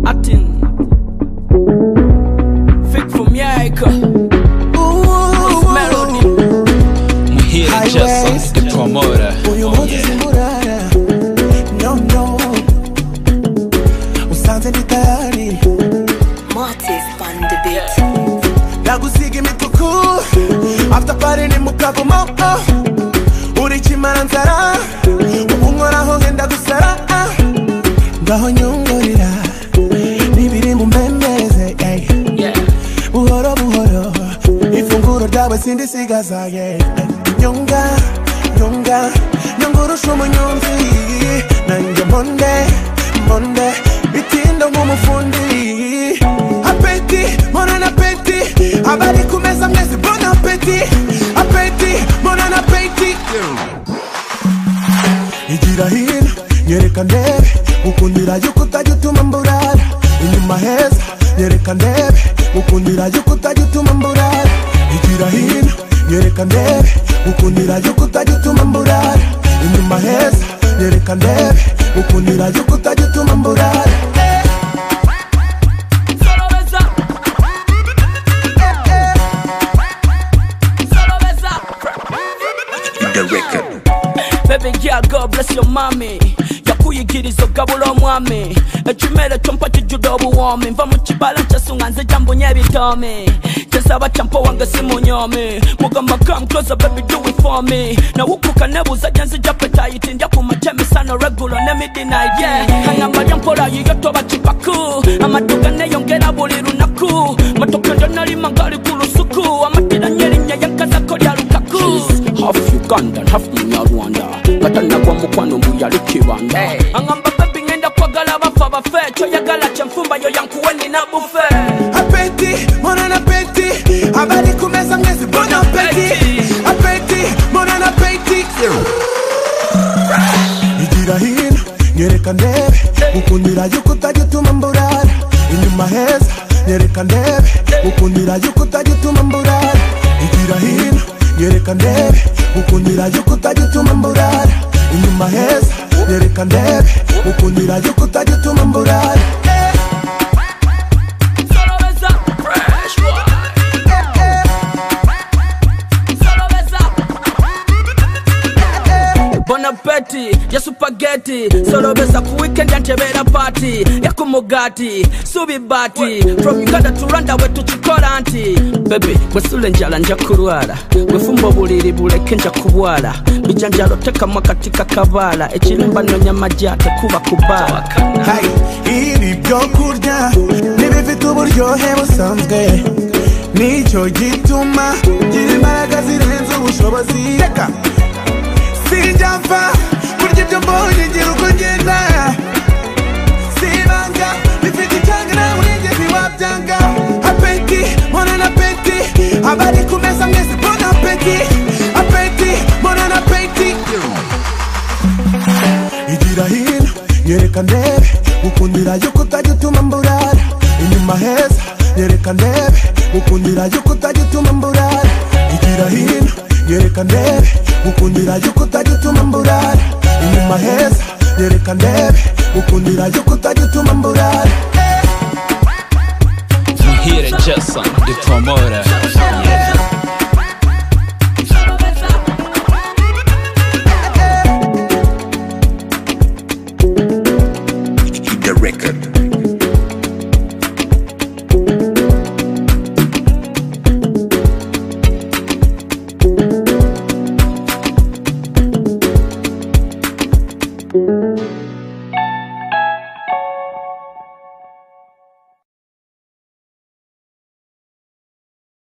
Acting. Fake from Yaika. Nice melody. Muhire Jason, the promoter. Oh yeah. No. Usanze ni tayari. Martis on the beat. Nagusiga imituku. After party ni mukavumo. Uri chimara nzara. Unkoraho ngenda gusara. Ngaho nyongorera. Nibiri mu mbembeze. Buhoro buhoro. Ifunguro ryawe sindisigaza. Nyonga nyongorusha umunyonzi. Nanjye monde bitinda nk'umufundi. Apeti mon appétit. Abari kumeza mwese bon appétit. Apeti mon appétit. Igira hino nyereka ndebe ukundira yuko utajya mburara. Inyuma heza nyereka ndebe ukundira yuko utajya mburara. Igira hino nyereka ndebe ukundira yuko utajya mburara. Inyuma heza nyereka ndebe ukundira yuko utajya mburara. Baby girl, God bless your mommy. Yakuyigiriza ogabula omwami. Ekimere kyompa kijjudde obuwoomi. Nva mu kibala kyasunga nze jambunya ebitoomi. Kyesaba kyampa wange simunyomi. Mugamba come closer baby do it for me. Nawukuka nebuuza gye nzija appetite. Ndya ku makya emisano regular ne midnight yeah. Kangamba lya mpola yiyo toba kipaku. Amaduga neeyongera buli lunaku. Matoke ndonalima ngali ku lusuku. Amatira nyerinnya yankazako lya Lukaku. Half Uganda, half Munyarwanda. Katanagwa mukwano mbuyali kibanda. Angamba baby ngenda kwagala bafa bafe. Kyoyagala kyenfumba yo yankuwe nina bufe. Appétit, mon appétit. Abari kumeza mwese bon appétit. Appétit, mon appétit. Igira hino nyereka ndebe ukundira yuko utajya mburara. Inyuma heza nyereka ndebe ukundira yuko utajya mburara. Igira hino nyereka ndebe ukundira yuko utajya mburara. Inyuma heza nyereka ndebe ukundira yuko utajya mburara. Bon appétit, ya spaghetti. Solo besa ku weekend yantebera party. Ya kumugati, subi bati. From Uganda to Rwanda we tukikola anti. Baby, mwesule njala nja kulwala. Mwefumbo buliri buleke nja kubwala. Bijanjalo teka mwakatika kabala. Echirimba nonya majate kuba kubala. Ibi byo kurya nibifite uburyohe busanzwe. Nicyo gituma gira imbaraga zirenze ubushobozi. Reka sijapfa kurya ibyo mbonye ngira uko ngenda. Sibanga bifite icyanga nawe wigeze wabyanga. Appétit, mon appétit. Abari kumeza mwese bon appétit. Appétit, mon appétit. Igira hino nyereka ndebe ukundira yuko utajya mburara. Inyuma heza nyereka ndebe ukundira yuko utajya mburara. Igira hino nyereka ndebe ukundira yuko utajya mburara. Inyuma heza nyereka ndebe ukundira yuko utajya mburara. Muhire Jason, the promoter.